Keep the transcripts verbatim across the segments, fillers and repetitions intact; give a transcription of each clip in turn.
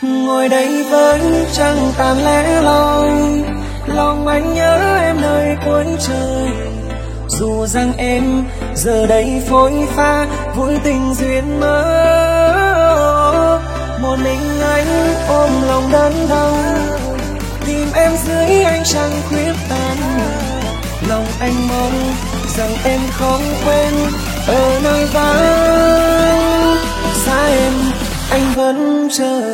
Ngồi đây với trăng tàn lẻ loi, lòng anh nhớ em nơi cuối trời. Dù rằng em giờ đây phôi pha vui tình duyên mơ, một mình anh ôm lòng đớn đau, tìm em dưới ánh trăng khuyết tàn. Lòng anh mong rằng em không quên ở nơi vắng xa em, anh vẫn chờ.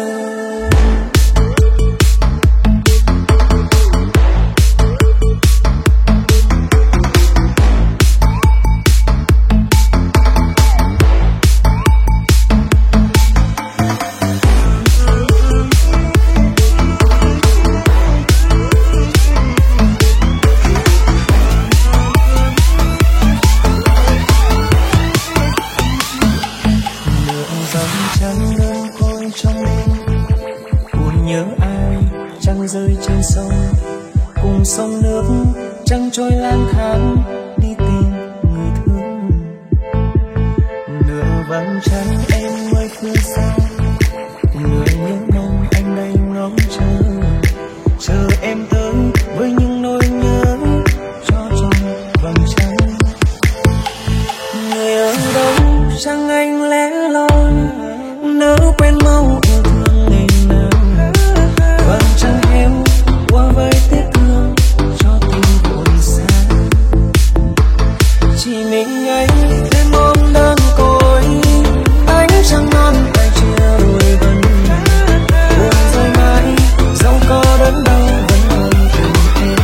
Trăng đơn côi trong đêm, buồn nhớ ai trăng rơi trên sông, cùng sông nước trăng trôi lang thang đi tìm người thương. Nửa vầng trăng em mới phương xa, người nhớ mong anh đây ngóng chờ, chờ em tới với những nỗi nhớ cho tròn vầng trăng. Người ở đâu trăng anh lẻ loi, nỡ quen mau yêu thương ngày nào. Vầng trăng heo qua với tiếc thương cho tình buồn xa. Chỉ mình anh thêm ôm đơn côi, ánh trăng non tay chưa đuổi gần. Buồn rồi mãi dẫu có đớn đau vẫn ôm tình em.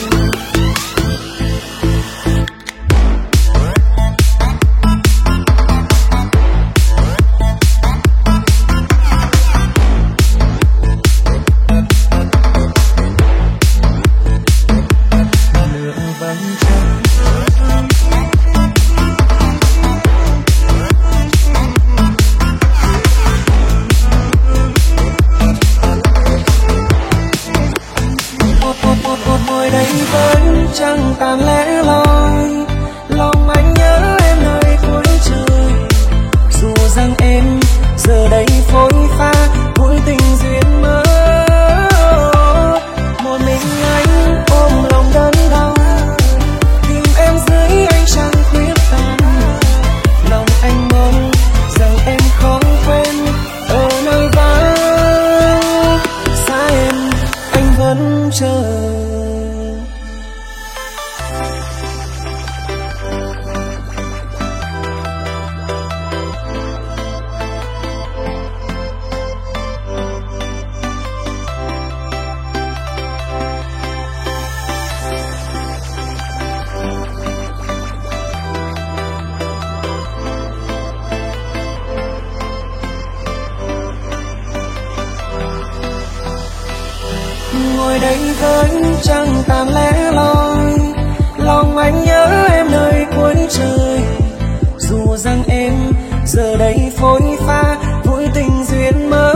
Ngồi đây với trăng tàn lẻ loi, lòng anh nhớ em nơi cuối trời. Dù rằng em giờ đây phôi pha vui tình duyên mơ, một mình anh ôm lòng đớn đau, tìm em dưới ánh trăng khuyết tàn. Lòng anh mong rằng em không quên ở nơi vắng xa em, anh vẫn chờ. Ngồi đây với trăng tàn lẻ loi, lòng anh nhớ em nơi cuối trời. Dù rằng em giờ đây phôi pha vui tình duyên mơ,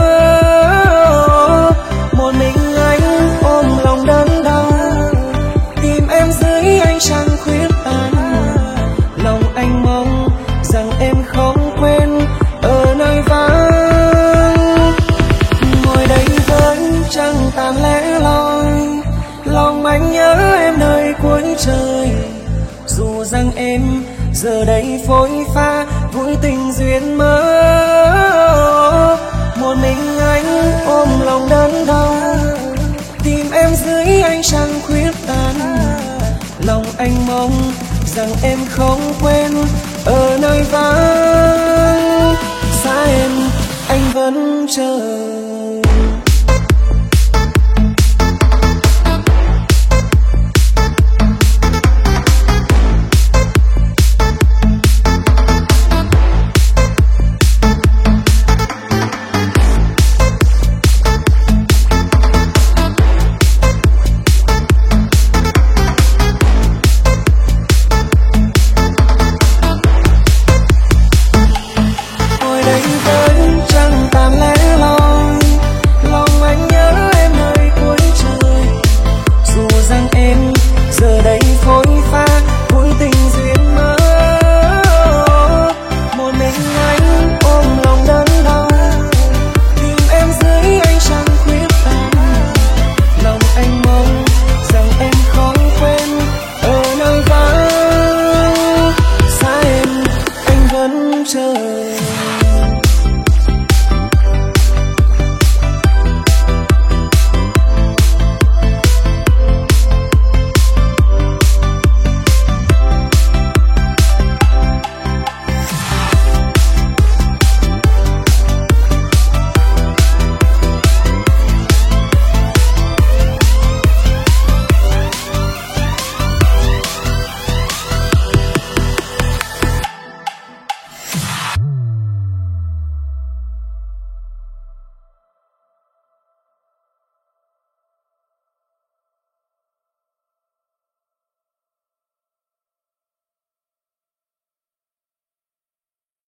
một mình anh ôm lòng đớn đau, tìm em dưới ánh trăng khuyết tàn. Lòng anh mong rằng em không quên ở nơi vắng. Ngồi đây với trăng tàn lẻ loi, lòng anh nhớ em nơi cuối trời. Dù rằng em giờ đây phôi pha vui tình duyên mơ, một mình anh ôm lòng đớn đau, tìm em dưới ánh trăng khuyết tàn. Lòng anh mong rằng em không quên ở nơi vắng xa em, anh vẫn chờ. Ngồi đây với trăng tàn lẻ loi,